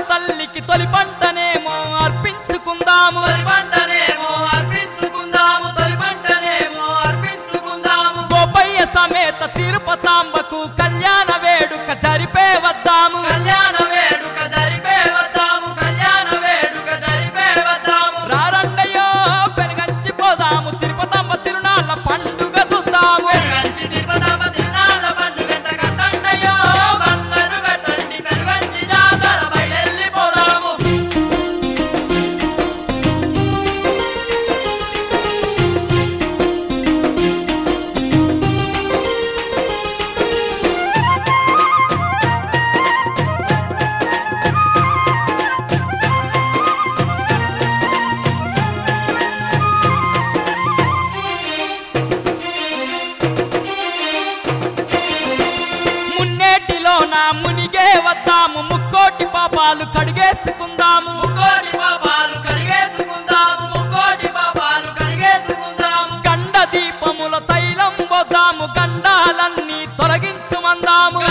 తల్లికి తొలి పంటనేమో అర్పించుకుందాము గోపయ్య సమేత తిరుపతాంబకు కళ్యాణ వేడుక జరిపే వద్దాము రారండయ్యో పెనుగంచి పోదాము తిరుపతమ్మ తిరునాళ్ళ పండుగ చూద్దాము మునిగే వద్దాము ముక్కోటి పాపాలు కడిగేసుకుందాము గండ దీపముల తైలం పోదాము గండాలన్నీ తొలగించుమందాము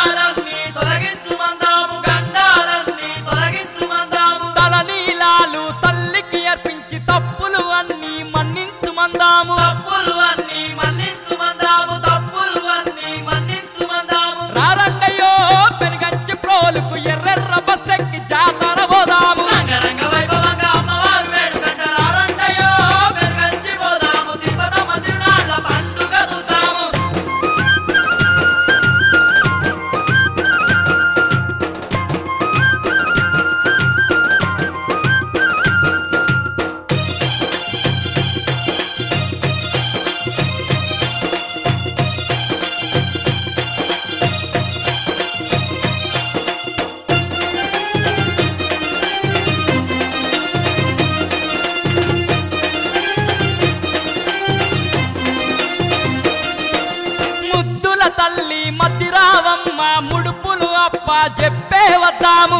తలనీలాలు తల్లికి అర్పించి తప్పులు అన్నీ మన్నించుమందాము రారండయ్యో పెనుగంచి ప్రోలుకు ఎర్రెర్ర బస్సెక్కి జాతర పోదాము తల్లి మధ్యరావమ్మ ముడుపులు అప్ప చెప్పే వద్దాము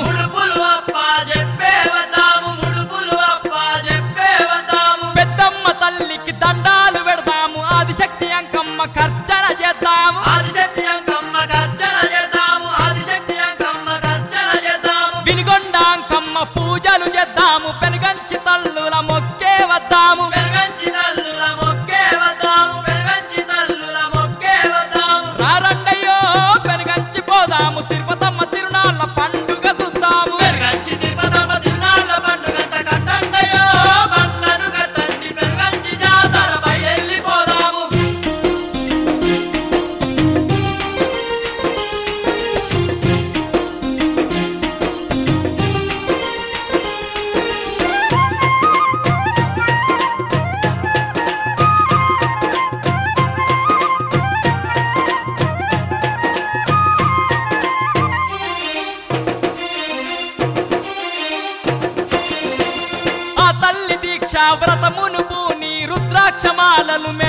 పెద్దమ్మ తల్లికి దండాలు పెడదాము ఆదిశక్తి అంకమ్మ ఖర్చన చేద్దాము వినుగొండ అంకమ్మ పూజలు చేద్దాము పెనుగంచి తల్లుల మొక్కే వద్దాము రారండయ్యో పెనుగంచి పోదాము తిరుపతమ్మ తిరునాళ్ళ పండుగ చూద్దాము వ్రతమును పూని రుద్రాక్షమాలలు